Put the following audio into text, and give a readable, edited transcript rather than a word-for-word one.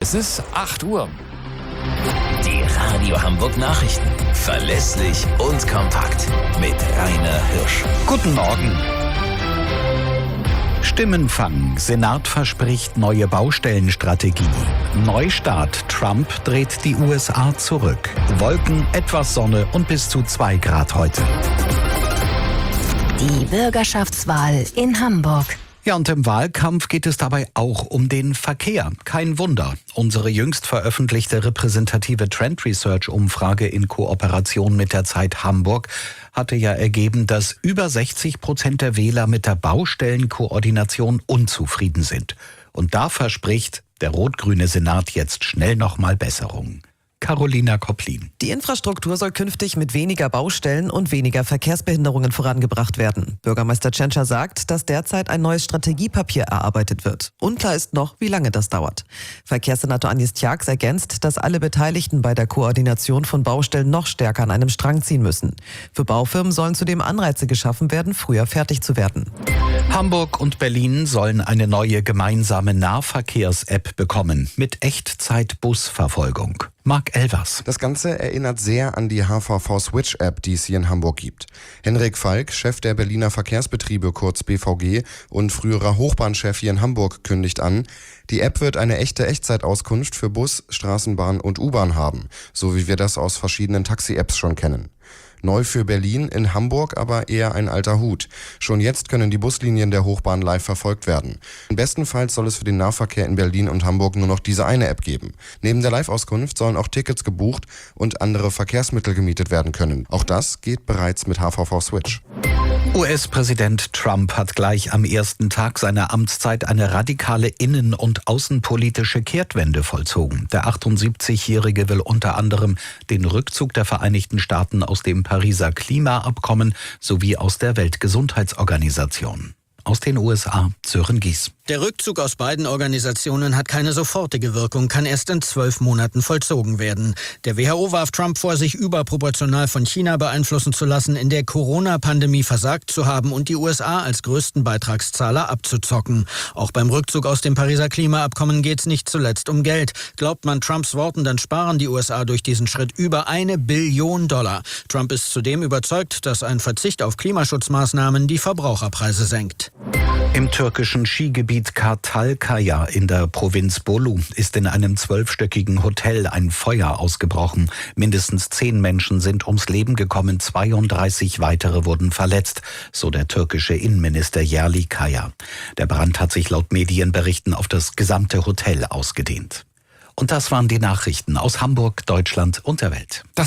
Es ist 8 Uhr. Die Radio Hamburg Nachrichten. Verlässlich und kompakt. Mit Rainer Hirsch. Guten Morgen. Stimmenfang. Senat verspricht neue Baustellenstrategie. Neustart. Trump dreht die USA zurück. Wolken, etwas Sonne und bis zu 2 Grad heute. Die Bürgerschaftswahl in Hamburg. Ja, und im Wahlkampf geht es dabei auch um den Verkehr. Kein Wunder. Unsere jüngst veröffentlichte repräsentative Trend Research Umfrage in Kooperation mit der Zeit Hamburg hatte ja ergeben, dass über 60% der Wähler mit der Baustellenkoordination unzufrieden sind. Und da verspricht der rot-grüne Senat jetzt schnell nochmal Besserung. Carolina Kopplin. Die Infrastruktur soll künftig mit weniger Baustellen und weniger Verkehrsbehinderungen vorangebracht werden. Bürgermeister Tschentscher sagt, dass derzeit ein neues Strategiepapier erarbeitet wird. Unklar ist noch, wie lange das dauert. Verkehrssenator Agnes Tjax ergänzt, dass alle Beteiligten bei der Koordination von Baustellen noch stärker an einem Strang ziehen müssen. Für Baufirmen sollen zudem Anreize geschaffen werden, früher fertig zu werden. Hamburg und Berlin sollen eine neue gemeinsame Nahverkehrs-App bekommen mit Echtzeit-Busverfolgung. Marc Elvers. Das Ganze erinnert sehr an die HVV-Switch-App, die es hier in Hamburg gibt. Henrik Falk, Chef der Berliner Verkehrsbetriebe, kurz BVG, und früherer Hochbahnchef hier in Hamburg, kündigt an, die App wird eine echte Echtzeitauskunft für Bus, Straßenbahn und U-Bahn haben, so wie wir das aus verschiedenen Taxi-Apps schon kennen. Neu für Berlin, in Hamburg aber eher ein alter Hut. Schon jetzt können die Buslinien der Hochbahn live verfolgt werden. Bestenfalls soll es für den Nahverkehr in Berlin und Hamburg nur noch diese eine App geben. Neben der Live-Auskunft sollen auch Tickets gebucht und andere Verkehrsmittel gemietet werden können. Auch das geht bereits mit HVV Switch. US-Präsident Trump hat gleich am ersten Tag seiner Amtszeit eine radikale innen- und außenpolitische Kehrtwende vollzogen. Der 78-Jährige will unter anderem den Rückzug der Vereinigten Staaten aus dem Pariser Klimaabkommen sowie aus der Weltgesundheitsorganisation. Aus den USA, Sören Gies. Der Rückzug aus beiden Organisationen hat keine sofortige Wirkung, kann erst in 12 Monaten vollzogen werden. Der WHO warf Trump vor, sich überproportional von China beeinflussen zu lassen, in der Corona-Pandemie versagt zu haben und die USA als größten Beitragszahler abzuzocken. Auch beim Rückzug aus dem Pariser Klimaabkommen geht es nicht zuletzt um Geld. Glaubt man Trumps Worten, dann sparen die USA durch diesen Schritt über $1 Billion. Trump ist zudem überzeugt, dass ein Verzicht auf Klimaschutzmaßnahmen die Verbraucherpreise senkt. Im türkischen Skigebiet Kartalkaya in der Provinz Bolu ist in einem 12-stöckigen Hotel ein Feuer ausgebrochen. Mindestens 10 Menschen sind ums Leben gekommen, 32 weitere wurden verletzt, so der türkische Innenminister Yerlikaya. Der Brand hat sich laut Medienberichten auf das gesamte Hotel ausgedehnt. Und das waren die Nachrichten aus Hamburg, Deutschland und der Welt.